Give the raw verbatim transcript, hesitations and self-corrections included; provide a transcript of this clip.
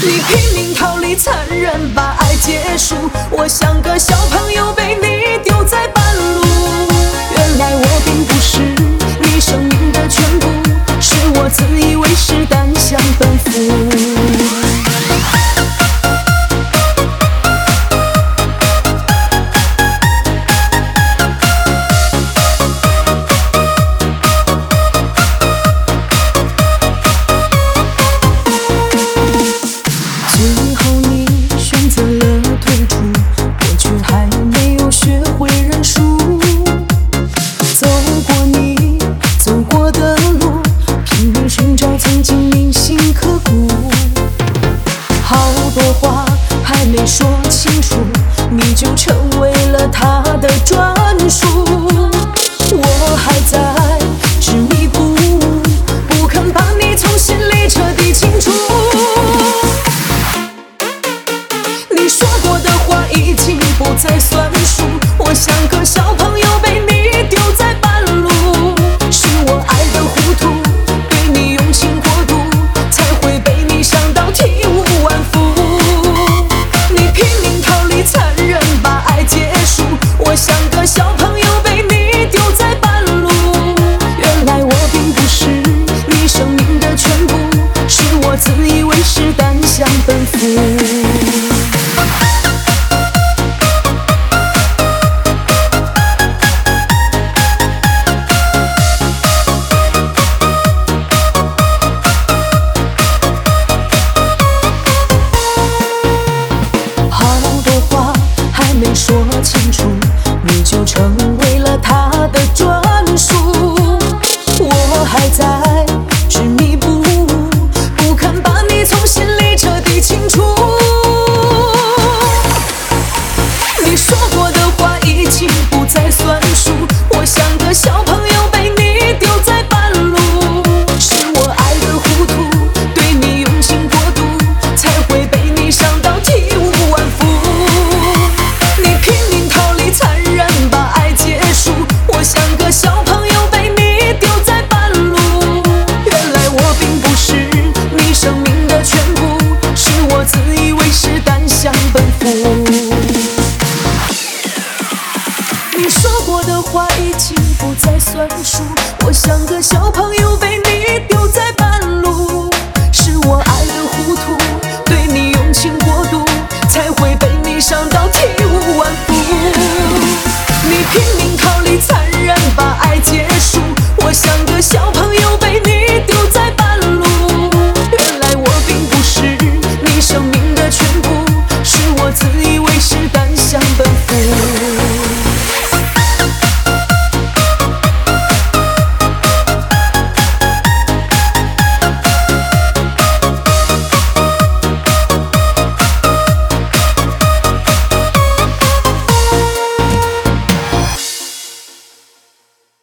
你拼命逃离，残忍把爱结束。我像个小朋友被你丢在半路。原来我并不是你生命的全部，是我自以为是，单向奔赴。没说清楚，你就成为了他的专属。我还在执迷不悟，不肯把你从心里彻底清除。你说过的话已经不再算数，我像个小朋友被你丢在半路。是我爱的糊涂，对你用情过度，才会被你伤到体无完肤。我像个小朋友被你丢在半路，原来我并不是你生命的全部，是我自以为是，单向奔赴。没说清楚，你就成为了他的专属。我还在执迷不悟，不肯把你从心里彻底清除。你说过的话已经不再算数，我像个小朋友被你丢在半路。是我爱的糊涂，对你用情过度，才会被你伤到体无完肤。我像个小朋友被你丢在半路，原来我并不是你生命的全部，是我自以为是，单向奔赴。你说过的话已经不再算数。